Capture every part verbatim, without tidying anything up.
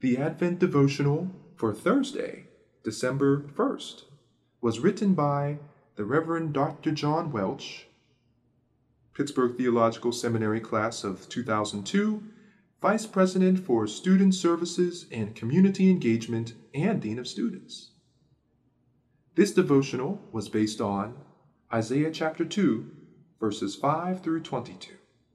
The Advent devotional for Thursday, December first, was written by the Reverend Doctor John Welch, Pittsburgh Theological Seminary class of two thousand two, Vice President for Student Services and Community Engagement and Dean of Students. This devotional was based on Isaiah chapter two, verses five through twenty-two.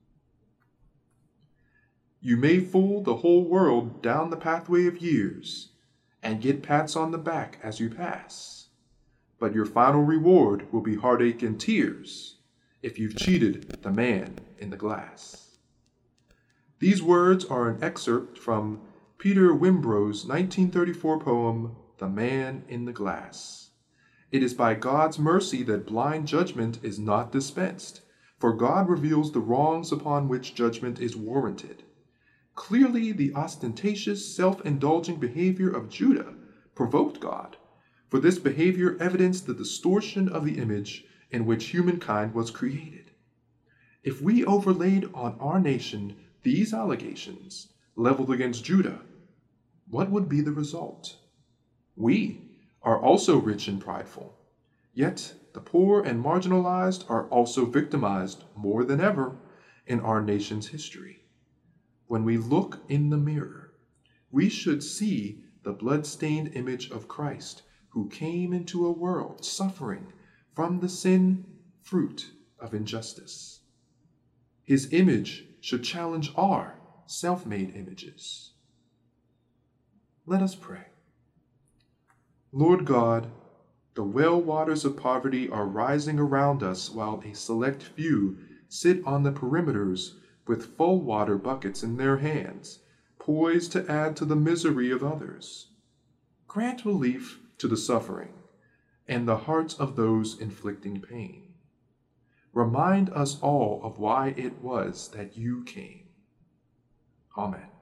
You may fool the whole world down the pathway of years and get pats on the back as you pass, but your final reward will be heartache and tears if you've cheated the man in the glass. These words are an excerpt from Peter Wimbro's nineteen thirty-four poem, The Man in the Glass. It is by God's mercy that blind judgment is not dispensed, for God reveals the wrongs upon which judgment is warranted. Clearly, the ostentatious, self-indulging behavior of Judah provoked God, for this behavior evidenced the distortion of the image in which humankind was created. If we overlaid on our nation these allegations leveled against Judah, what would be the result? We are also rich and prideful, yet the poor and marginalized are also victimized more than ever in our nation's history. When we look in the mirror, we should see the blood-stained image of Christ, who came into a world suffering from the sin fruit of injustice. His image should challenge our self-made images. Let us pray. Lord God, the well waters of poverty are rising around us while a select few sit on the perimeters with full water buckets in their hands, poised to add to the misery of others. Grant relief to the suffering and the hearts of those inflicting pain. Remind us all of why it was that you came. Amen.